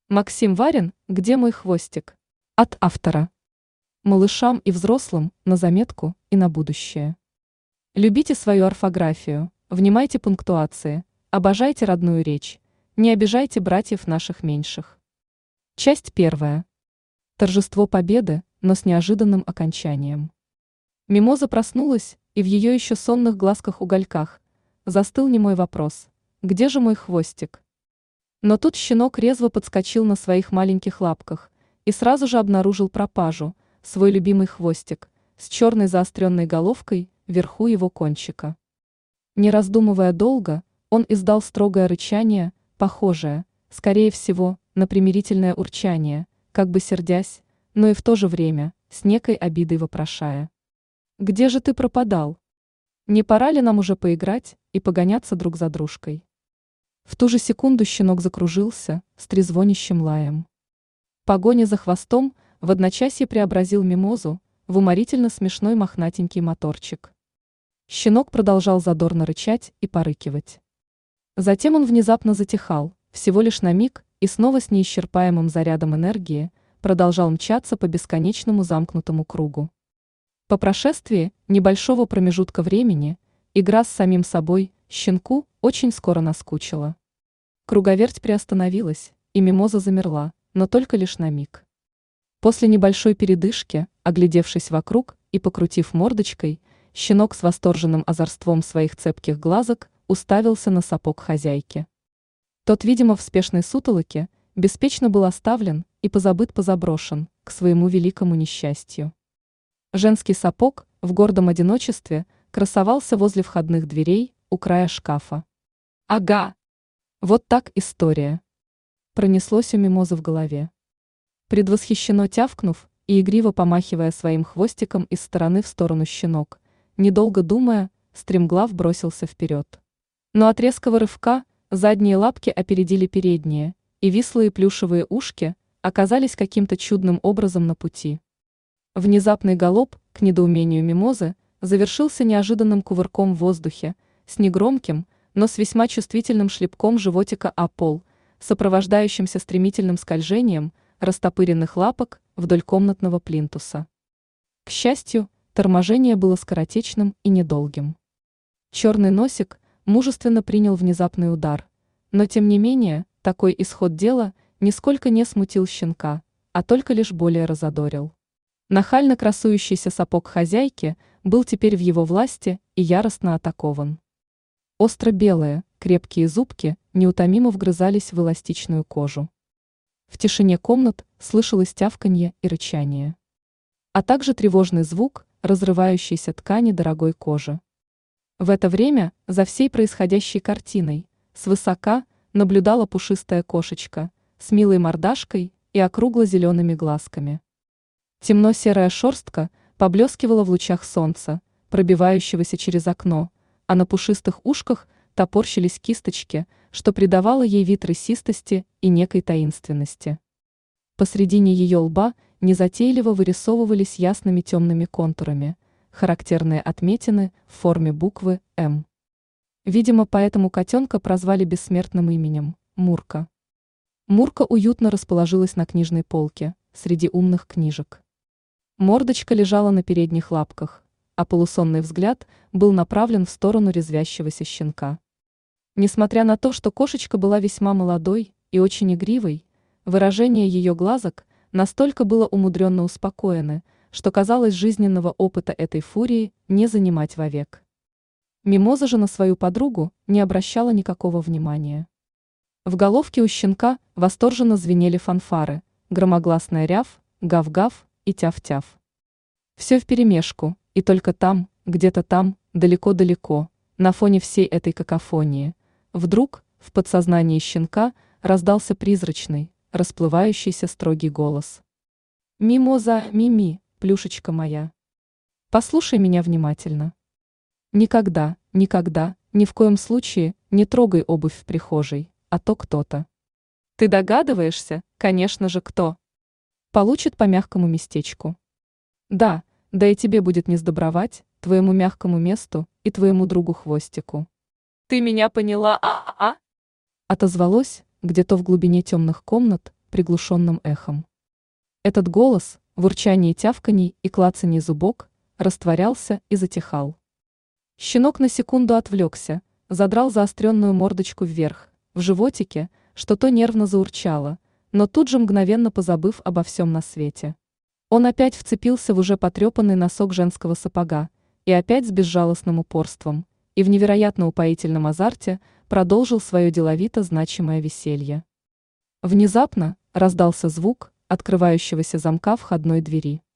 Максим Варин «Где мой хвостик?» От автора. Малышам и взрослым на заметку и на будущее. Любите свою орфографию, внимайте пунктуации, обожайте родную речь, не обижайте братьев наших меньших. Часть первая. Торжество победы, но с неожиданным окончанием. Мимоза проснулась, и в ее еще сонных глазках-угольках застыл немой вопрос: где же мой хвостик? Но тут щенок резво подскочил на своих маленьких лапках и сразу же обнаружил пропажу, свой любимый хвостик, с черной заостренной головкой вверху его кончика. Не раздумывая долго, он издал строгое рычание, похожее, скорее всего, на примирительное урчание, как бы сердясь, но и в то же время с некой обидой вопрошая: «Где же ты пропадал? Не пора ли нам уже поиграть и погоняться друг за дружкой?» В ту же секунду щенок закружился с трезвонящим лаем. Погоня за хвостом в одночасье преобразил мимозу в уморительно смешной мохнатенький моторчик. Щенок продолжал задорно рычать и порыкивать. Затем он внезапно затихал, всего лишь на миг, и снова с неисчерпаемым зарядом энергии продолжал мчаться по бесконечному замкнутому кругу. По прошествии небольшого промежутка времени игра с самим собой щенку очень скоро наскучила. Круговерть приостановилась, и мимоза замерла, но только лишь на миг. После небольшой передышки, оглядевшись вокруг и покрутив мордочкой, щенок с восторженным озорством своих цепких глазок уставился на сапог хозяйки. Тот, видимо, в спешной сутолоке, беспечно был оставлен и позаброшен, к своему великому несчастью. Женский сапог в гордом одиночестве красовался возле входных дверей у края шкафа. «Ага! Вот так история!» Пронеслось у мимозы в голове. Предвосхищенно тявкнув и игриво помахивая своим хвостиком из стороны в сторону, щенок, недолго думая, стремглав бросился вперед. Но от резкого рывка задние лапки опередили передние, и вислые плюшевые ушки оказались каким-то чудным образом на пути. Внезапный галоп, к недоумению мимозы, завершился неожиданным кувырком в воздухе, с негромким, но с весьма чувствительным шлепком животика о пол, сопровождающимся стремительным скольжением растопыренных лапок вдоль комнатного плинтуса. К счастью, торможение было скоротечным и недолгим. Черный носик мужественно принял внезапный удар, но тем не менее такой исход дела нисколько не смутил щенка, а только лишь более разодорил. Нахально красующийся сапог хозяйки был теперь в его власти и яростно атакован. Остро-белые, крепкие зубки неутомимо вгрызались в эластичную кожу. В тишине комнат слышалось тявканье и рычание, а также тревожный звук разрывающейся ткани дорогой кожи. В это время за всей происходящей картиной свысока наблюдала пушистая кошечка с милой мордашкой и округло-зелеными глазками. Темно-серая шерстка поблескивала в лучах солнца, пробивающегося через окно, а на пушистых ушках топорщились кисточки, что придавало ей вид рысистости и некой таинственности. Посредине ее лба незатейливо вырисовывались ясными темными контурами характерные отметины в форме буквы «М». Видимо, поэтому котенка прозвали бессмертным именем – Мурка. Мурка уютно расположилась на книжной полке, среди умных книжек. Мордочка лежала на передних лапках, а полусонный взгляд был направлен в сторону резвящегося щенка. Несмотря на то, что кошечка была весьма молодой и очень игривой, выражение ее глазок настолько было умудренно успокоено, что казалось, жизненного опыта этой фурии не занимать вовек. Мимоза же на свою подругу не обращала никакого внимания. В головке у щенка восторженно звенели фанфары, громогласная ряв, гав-гав и тяв-тяв. Все вперемешку, и только там, где-то там, далеко-далеко, на фоне всей этой какофонии, вдруг в подсознании щенка раздался призрачный, расплывающийся строгий голос. «Мимоза, Мими, плюшечка моя, послушай меня внимательно. Никогда, никогда, ни в коем случае не трогай обувь в прихожей, а то кто-то. Ты догадываешься, конечно же, кто? Получит по мягкому местечку. Да, да и тебе будет не сдобровать, твоему мягкому месту и твоему другу Хвостику. Ты меня поняла, а-а-а?» Отозвалось где-то в глубине темных комнат приглушенным эхом. Этот голос, в урчании тявканий и клацании зубок, растворялся и затихал. Щенок на секунду отвлекся, задрал заостренную мордочку вверх, в животике что-то нервно заурчало, но тут же мгновенно позабыв обо всем на свете. Он опять вцепился в уже потрепанный носок женского сапога и опять с безжалостным упорством и в невероятно упоительном азарте продолжил свое деловито значимое веселье. Внезапно раздался звук открывающегося замка входной двери.